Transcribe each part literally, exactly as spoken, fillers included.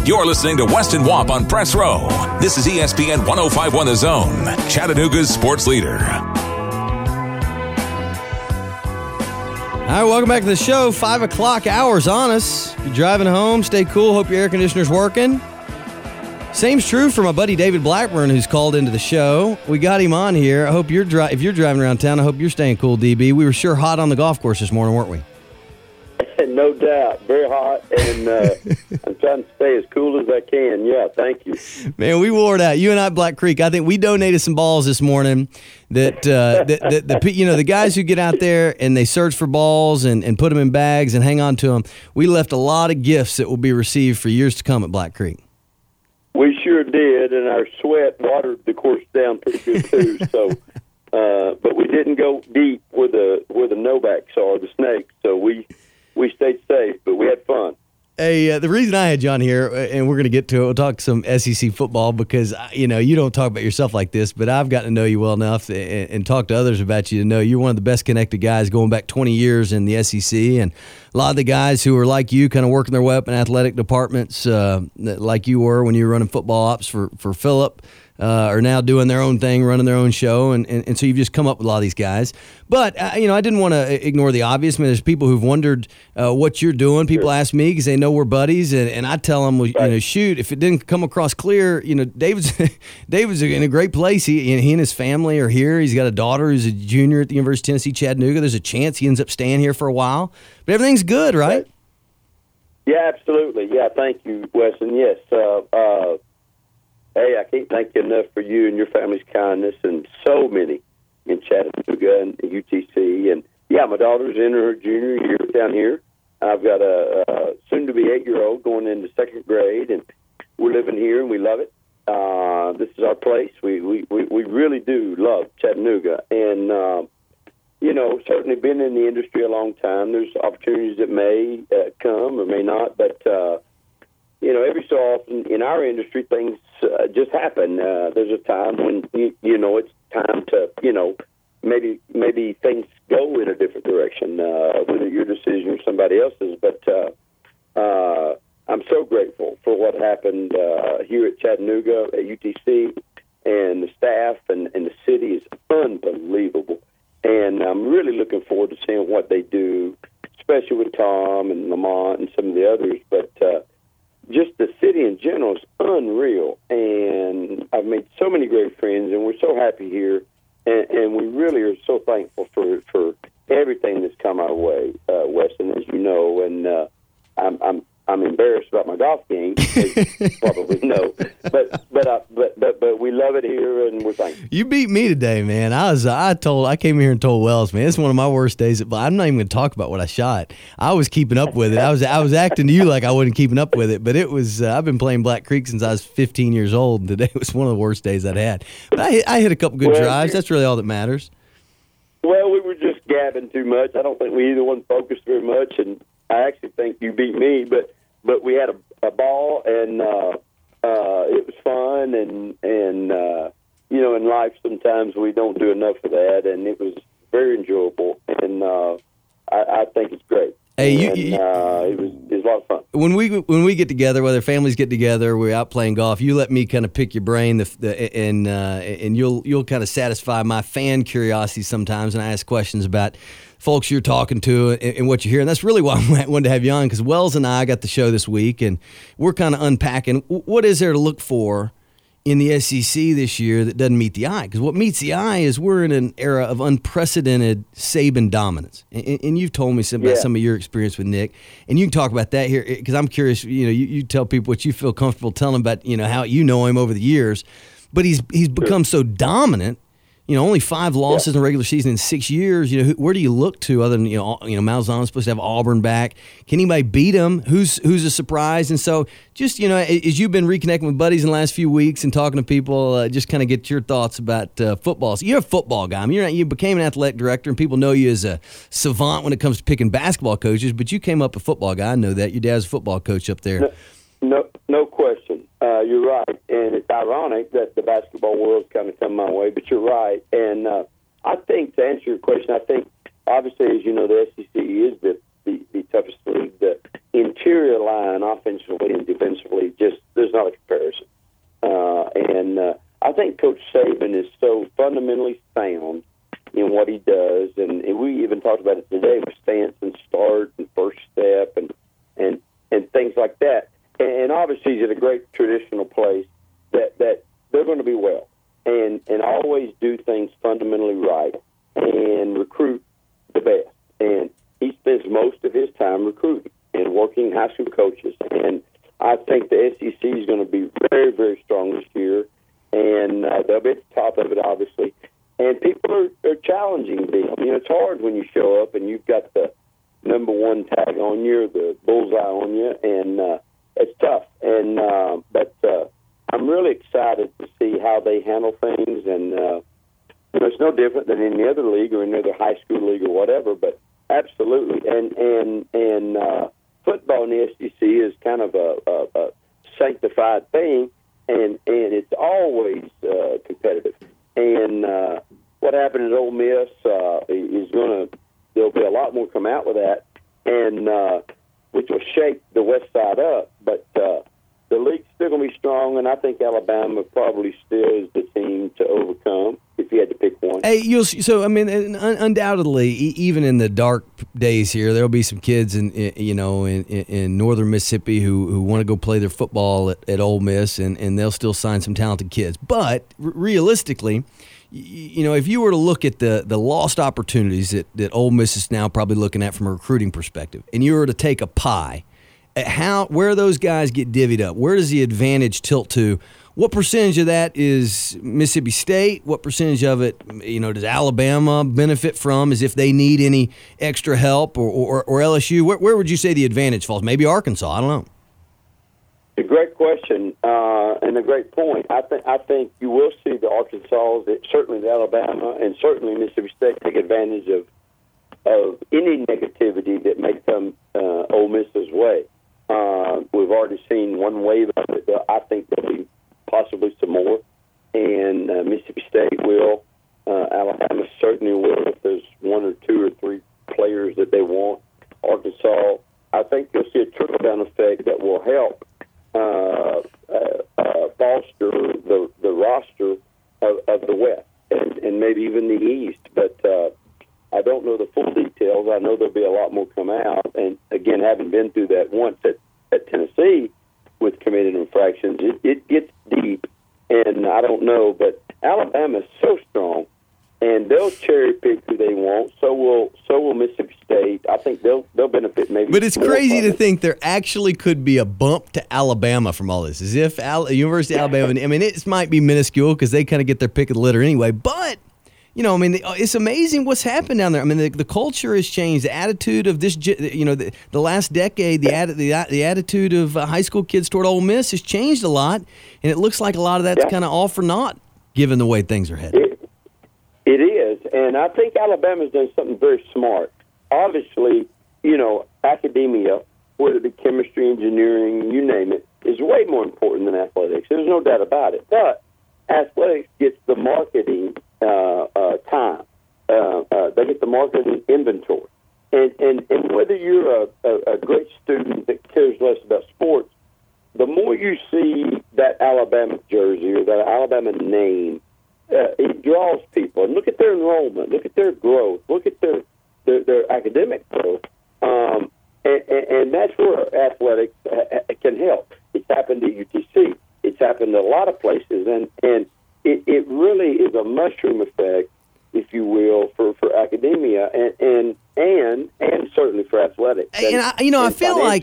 You're listening to Weston Wop on Press Row. This is E S P N one oh five point one The Zone, Chattanooga's sports leader. All right, welcome back to the show. Five o'clock hours on us. If you're driving home, stay cool. Hope your air conditioner's working. Same's true for my buddy David Blackburn, who's called into the show. We got him on here. I hope you're dri- if you're driving around town, I hope you're staying cool, D B. We were sure hot on the golf course this morning, weren't we? No doubt. Very hot, and uh, I'm trying to stay as cool as I can. Yeah, thank you. Man, we wore it out. You and I at Black Creek. I think we donated some balls this morning that, uh, that, that the you know, the guys who get out there and they search for balls and, and put them in bags and hang on to them, we left a lot of gifts that will be received for years to come at Black Creek. We sure did, and our sweat watered the course down pretty good, too. So, uh, but we didn't go deep where the, where the no-backs are, the snakes, so we... We stayed safe, but we had fun. Hey, uh, the reason I had you on here, and we're going to get to it, we'll talk some S E C football because, you know, you don't talk about yourself like this, but I've gotten to know you well enough and, and talk to others about you to know you're one of the best connected guys going back twenty years in the S E C. And a lot of the guys who are like you, kind of working their way up in athletic departments uh, like you were when you were running football ops for, for Phillip. Uh, are now doing their own thing, running their own show, and, and, and so you've just come up with a lot of these guys. But, uh, you know, I didn't want to ignore the obvious. I mean, there's people who've wondered uh, what you're doing. People sure. ask me because they know we're buddies, and, and I tell them, well, right. you know, shoot, if it didn't come across clear, you know, David's David's in a great place. He, he and his family are here. He's got a daughter who's a junior at the University of Tennessee, Chattanooga. There's a chance he ends up staying here for a while. But everything's good, right? right. Yeah, absolutely. Yeah, thank you, Weston. Yes, uh, uh hey, I can't thank you enough for you and your family's kindness and so many in Chattanooga and U T C. And, yeah, my daughter's in her junior year down here. I've got a, a soon-to-be eight-year-old going into second grade, and we're living here, and we love it. Uh, this is our place. We, we, we, we really do love Chattanooga. And, uh, you know, certainly been in the industry a long time. There's opportunities that may uh, come or may not, but uh, – you know, every so often in our industry, things uh, just happen. Uh, there's a time when, you, you know, it's time to, you know, maybe maybe things go in a different direction, uh, whether your decision or somebody else's. But uh, uh, I'm so grateful for what happened uh, here at Chattanooga, at U T C, and the staff and, and the city is unbelievable. And I'm really looking forward to seeing what they do, especially with Tom and Lamont and some of the others. But, uh, just the city in general is unreal, and I've made so many great friends, and we're so happy here, and, and we really are so thankful for, for everything that's come our way, uh, Weston, as you know, and uh, I'm, I'm I'm embarrassed about my golf game, as you probably know, but but, uh, but but but we love it here, and we're thankful. You beat me today, man. I was I told I came here and told Wells, man, it's one of my worst days. But I'm not even going to talk about what I shot. I was keeping up with it. I was I was acting to you like I wasn't keeping up with it, but it was. Uh, I've been playing Black Creek since I was fifteen years old. And today was one of the worst days I'd had. But I hit, I hit a couple good well, drives. That's really all that matters. Well, we were just gabbing too much. I don't think we either one focused very much, and I actually think you beat me, but. But we had a, a ball, and uh, uh, it was fun, and, and uh, you know, in life sometimes we don't do enough of that, and it was very enjoyable, and uh, I, I think it's great. Hey, you, and, you, uh, it, was, it was a lot of fun. When we when we get together, whether families get together, we're out playing golf. You let me kind of pick your brain, the, the, and uh, and you'll you'll kind of satisfy my fan curiosity sometimes, and I ask questions about folks you're talking to and, and what you hear. And that's really why I wanted to have you on, because Wells and I got the show this week, and we're kind of unpacking what is there to look for in the S E C this year that doesn't meet the eye. Because what meets the eye is we're in an era of unprecedented Saban dominance. And, and you've told me some, about yeah. some of your experience with Nick, and you can talk about that here, because I'm curious, you know, you, you tell people what you feel comfortable telling about, you know, how you know him over the years. But he's he's become so dominant. You know, only five losses yeah. in the regular season in six years. You know, where do you look to other than, you know, you know, Malzahn's supposed to have Auburn back. Can anybody beat him? Who's who's a surprise? And so, just, you know, as you've been reconnecting with buddies in the last few weeks and talking to people, uh, just kind of get your thoughts about uh, football. So you're a football guy. I mean, you're not, you became an athletic director, and people know you as a savant when it comes to picking basketball coaches. But you came up a football guy. I know that your dad's a football coach up there. No, no, no question. Uh, you're right, and it's ironic that the basketball world's kind of come my way, but you're right. And uh, I think, to answer your question, I think, obviously, as you know, the S E C is the, the, the toughest league. The interior interior line, offensively and defensively, just there's not a comparison. Uh, and uh, I think Coach Saban is so fundamentally sound in what he does, and, and we even talked about it today with stance and start and first step and and, and things like that. And, and obviously he's at a great traditional place that, that they're going to be well and, and always do things fundamentally right and recruit the best. And he spends most of his time recruiting and working high school coaches. And I think the S E C is going to be very, very strong this year, and uh, they'll be at the top of it, obviously. And people are, are challenging them. You know, it's hard when you show up and you've got the number one tag on you, or the bullseye on you, and uh, it's tough. And uh, but uh, I'm really excited to see how they handle things. And uh, you know, it's no different than any other league or any other high school league or whatever. But absolutely, and and and uh, football in the S E C is kind of a, a, a sanctified thing, and and it's always uh, competitive. And uh, what happened at Ole Miss uh, is going to, there'll be a lot more come out with that, and uh, which will shake the West Side up. But uh, the league's still going to be strong, and I think Alabama probably still is the team to overcome if you had to pick one. Hey, you'll so I mean, un- undoubtedly, e- even in the dark days here, there'll be some kids in, in you know in, in northern Mississippi who, who want to go play their football at, at Ole Miss, and, and they'll still sign some talented kids. But r- realistically, you know, if you were to look at the, the lost opportunities that, that Ole Miss is now probably looking at from a recruiting perspective, and you were to take a pie, at how where those guys get divvied up, where does the advantage tilt to? What percentage of that is Mississippi State? What percentage of it, you know, does Alabama benefit from, as if they need any extra help, or, or, or L S U? Where, where would you say the advantage falls? Maybe Arkansas. I don't know. A great question uh, and a great point. I think I think you will see the Arkansas, certainly the Alabama, and certainly Mississippi State take advantage of of any negativity that may come uh, Ole Miss's way. Uh, we've already seen one wave of it. I think there'll be possibly some more, and uh, Mississippi State will. Uh, Alabama certainly will if there's one or two or three players that they want. Arkansas, I think you'll see a trickle-down effect that will help uh, uh, uh, foster the, the roster of, of the West and, and maybe even the East. But uh, I don't know the full details. I know there'll be a lot more come out. And, again, having been through that once at, at Tennessee with committed infractions, it, it gets deep. And I don't know, but Alabama is so strong, and they'll cherry pick who they want. So will so will Mississippi State. I think they'll they'll benefit maybe. But it's crazy to think there actually could be a bump to Alabama from all this, as if Al- University of Alabama. I mean, it might be minuscule because they kind of get their pick of the litter anyway. But you know, I mean, it's amazing what's happened down there. I mean, the, the culture has changed. The attitude of this, you know, the, the last decade, the, atti- the the attitude of uh, high school kids toward Ole Miss has changed a lot, and it looks like a lot of that's yeah. kind of all for naught, given the way things are headed. It, it is, and I think Alabama's done something very smart. Obviously, you know, academia, whether it be chemistry, engineering, you name it, is way more important than athletics. There's no doubt about it. But athletics gets the marketing uh, uh, time. Uh, uh, they get the marketing inventory. And, and, and whether you're a, a, a great student that cares less about sports, the more you see that Alabama jersey or that Alabama name, uh, it draws people. And look at their enrollment. Look at their growth. Look at their their, their academic growth. Um, and, and, and that's where athletics uh, can help. It's happened at U T C. It's happened at a lot of places. And, and it, it really is a mushroom effect, if you will, for, for academia and, and and and certainly for athletics. And, and I, you know, I feel like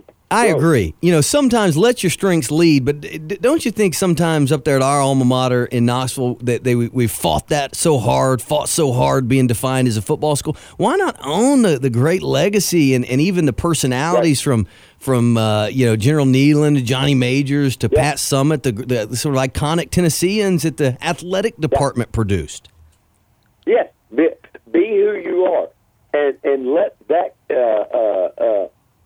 I growth. agree. You know, sometimes let your strengths lead, but don't you think sometimes up there at our alma mater in Knoxville that they we fought that so hard, fought so hard being defined as a football school? Why not own the, the great legacy and, and even the personalities right. from from uh, you know General Neyland to Johnny Majors to yeah. Pat Summitt, the, the, the sort of iconic Tennesseans that the athletic department yeah. produced? Yes, be, be who you are, and and let that uh, uh, uh,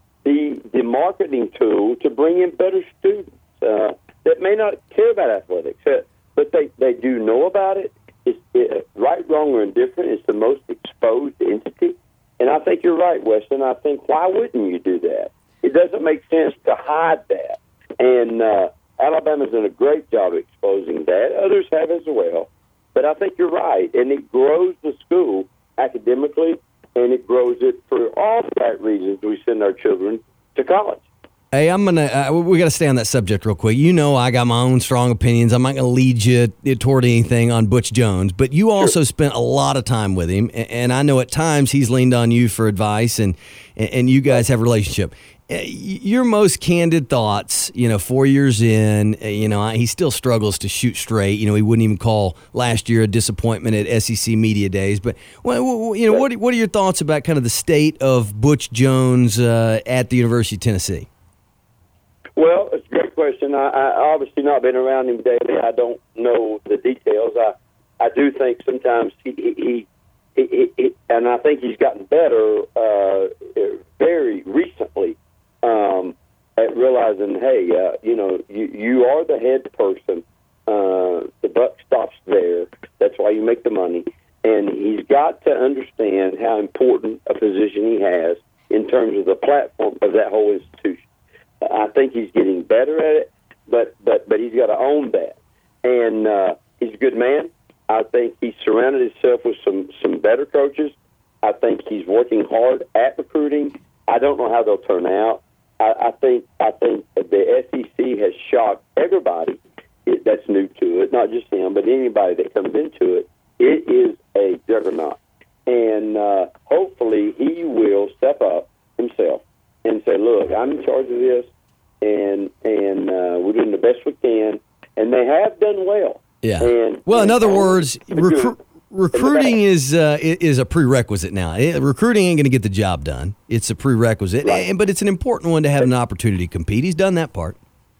be the marketing tool to bring in better students uh, that may not care about athletics, uh, but they, they do know about it. It's it, right, wrong, or indifferent. It's the most exposed entity, and I think you're right, Weston. I think why wouldn't you do that? it doesn't make sense to hide that. And uh, Alabama's done a great job exposing that. Others have as well. But I think you're right, and it grows the school academically, and it grows it for all the right reasons we send our children to college. Hey, I'm gonna. Uh, we got to stay on that subject real quick. You know, I got my own strong opinions. I'm not gonna lead you toward anything on Butch Jones, but you also sure. spent a lot of time with him, and I know at times he's leaned on you for advice, and and you guys have a relationship. Your most candid thoughts, you know, four years in, you know, he still struggles to shoot straight. You know, he wouldn't even call last year a disappointment at S E C Media Days. But, well, you know, what what are your thoughts about kind of the state of Butch Jones uh, at the University of Tennessee? Well, it's a great question. I, I obviously not been around him daily. I don't know the details. I I do think sometimes he he, he, he, he and I think he's gotten better uh, very recently. Um, at realizing, hey, uh, you know, you, you are the head person. Uh, the buck stops there. That's why you make the money. And he's got to understand how important a position he has in terms of the platform of that whole institution. I think he's getting better at it, but but but he's got to own that. And uh, he's a good man. I think he's surrounded himself with some, some better coaches. I think he's working hard at recruiting. I don't know how they'll turn out. I, I think I think the S E C has shocked everybody it, that's new to it, not just him, but anybody that comes into it. It is a juggernaut. And uh, hopefully he will step up himself and say, look, I'm in charge of this, and and uh, we're doing the best we can. And they have done well. Yeah. And, well, and in other words, recru- recruiting is uh, is a prerequisite now. It, recruiting ain't going to get the job done. It's a prerequisite, right. and, but it's an important one to have an opportunity to compete. He's done that part.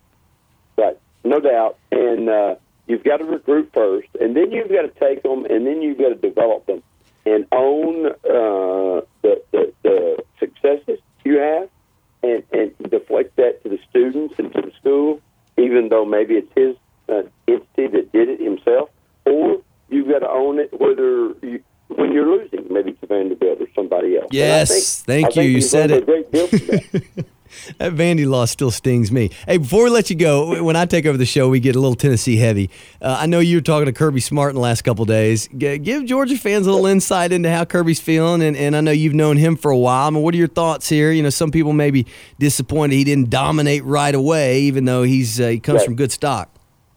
Right, no doubt. And uh, you've got to recruit first, and then you've got to take them, and then you've got to develop them and own uh, the, the, the successes you have, and, and deflect that to the students and to the school, even though maybe it's his uh, entity that did it himself, or you've got to own it whether you, when you're losing, maybe to Vanderbilt or somebody else. Yes, think, thank you. You said it. A great deal for that. That Vandy loss still stings me. Hey, before we let you go, when I take over the show, we get a little Tennessee heavy. Uh, I know you were talking to Kirby Smart in the last couple of days. G- give Georgia fans a little insight into how Kirby's feeling, and, and I know you've known him for a while. I mean, what are your thoughts here? You know, some people may be disappointed he didn't dominate right away, even though he's uh, he comes right. from good stock.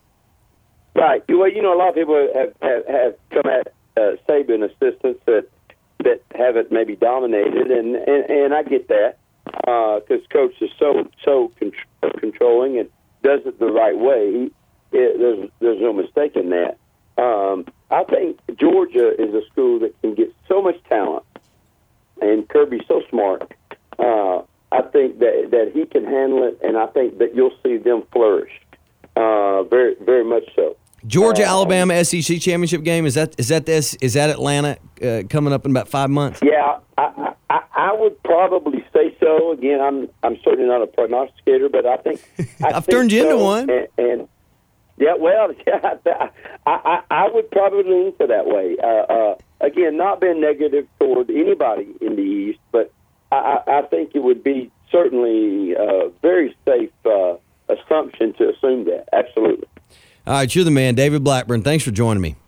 Right. Well, you know, a lot of people have, have, have come at uh, Saban assistants that that haven't maybe dominated, and, and, and I get that because uh, Coach is so so con- controlling and does it the right way. He, it, there's there's no mistake in that. Um, I think Georgia is a school that can get so much talent, and Kirby's so smart. Uh, I think that that he can handle it, and I think that you'll see them flourish uh, very very much so. Georgia, uh, Alabama S E C championship game, is that is that this is that Atlanta uh, coming up in about five months? Yeah, I, I, I would probably say so. Again, I'm I'm certainly not a prognosticator, but I think I I've think turned you so. into one. And, and yeah, well, yeah, I, I I would probably lean to that way. Uh, uh, again, not being negative toward anybody in the East, but I, I think it would be certainly a very safe uh, assumption to assume that. Absolutely. All right, you're the man, David Blackburn. Thanks for joining me.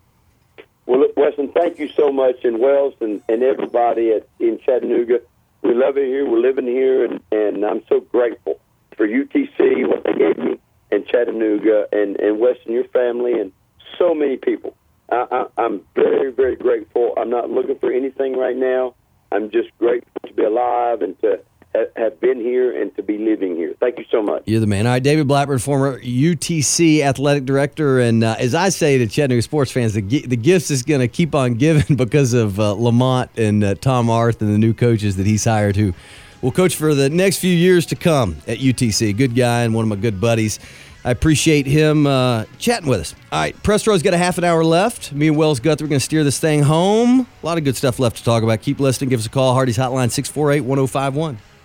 Well, Weston, thank you so much, and Wells and, and everybody at, in Chattanooga. We love it here. We're living here, and, and I'm so grateful for U T C, what they gave me, and Chattanooga, and, and Weston, your family, and so many people. I, I, I'm very, very grateful. I'm not looking for anything right now. I'm just grateful to be alive and to have been here and to be living here. Thank you so much. You're the man. All right, David Blackburn, former U T C athletic director, and uh, as I say to Chattanooga sports fans, the, the gifts is going to keep on giving because of uh, Lamont and uh, Tom Arth and the new coaches that he's hired who will coach for the next few years to come at U T C. Good guy and one of my good buddies. I appreciate him uh, chatting with us. All right, Press Row's got a half an hour left. Me and Wells Guthrie are going to steer this thing home. A lot of good stuff left to talk about. Keep listening. Give us a call. Hardy's Hotline, six four eight, one oh five one.